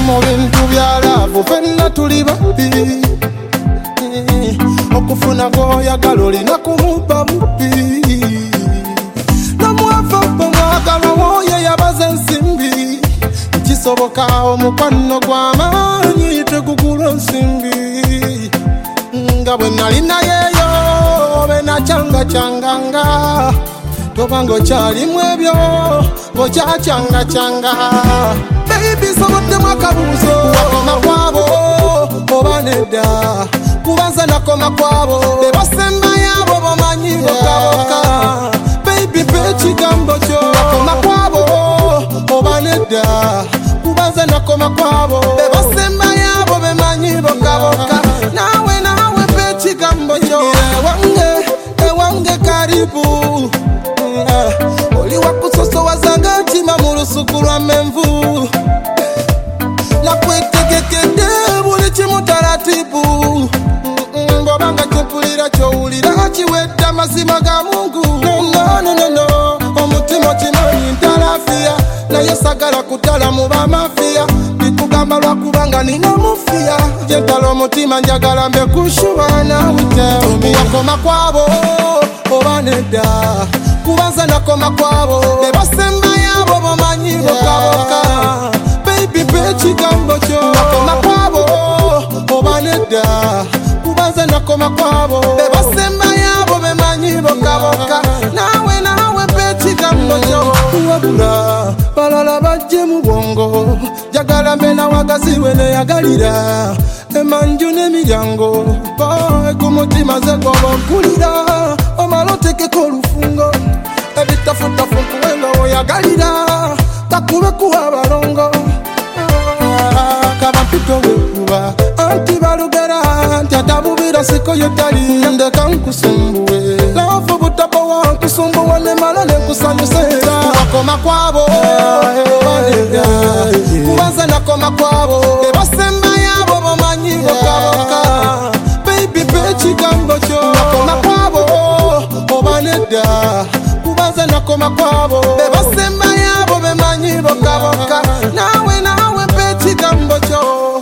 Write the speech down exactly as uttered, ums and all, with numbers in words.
mu bintu bya laavu fenna tuli babbi okufuna gw'oyagala olina kumubba mubbi namwava bw'omwagala w'oyo yabaza ensimbi kisoboka omukwano gw'amaanyi tegugula nsimbi nga bwe nali nayeyo obe nacyangacanganga toba ng'okyalimu ebyo ng'okyacyangacanga baby soboddemu akabuuzo wakoma kwabo oba nedda kubanza nakoma kwabo be basembayo abo bamanyi bokaboka baby pe ekigambo kyo wakoma kwabo oba nedda kubanza nakoma kwabo be basembayo abo bemanyi bokaboka nawe nawe pe ekigambo kyo ewange ewange karibu oli wakusosowaza ntima mu lusuku lwa menvu nakwetegekedde buli kimu taratibu bw'obanga kyempulira kyowulira kiwedde amazima ga Mungu nononono omutima kimanyi ntalafiya naye sagala kutala mu bamafiya bikugamba lwakubanga nina mufiya gyentala omutima njagala mbe kushuba nawite yakoma kwabo oba nedda kubanza nakoma kwabo be basembayo abo bamanyi bokaboka baby pe ekigambo kyo nakoma kwabo oba nedda kubanza nakoma kwabo be basembayo abo bemanyi bokaboka nawe nawe pe ekigambo kyo wabula balala bajje mu bwongo jagala mbe nawagaziwe neyagalira emanju n'emiryango egumutima ze gwoba okulira omala otekeko olufungo ebitafutafu nkuwenga oyagalira kakube kuwa abalongo kabampito wekuba anti balugera nti atabubira siko yetali ndeka nkusumbuwe lafu butabowa nkusumbuwe nemala nekusanyusera wakoma kwabo kubanza nakoma kwabo bebasembayo abo bamanyi bokaboka baby pe ekigambo kyo wakoma kwabo oba nedda kubanza nakoma kwabo bebasembayo abo bemanyi bokaboka nawe nawe pe ekigambo kyo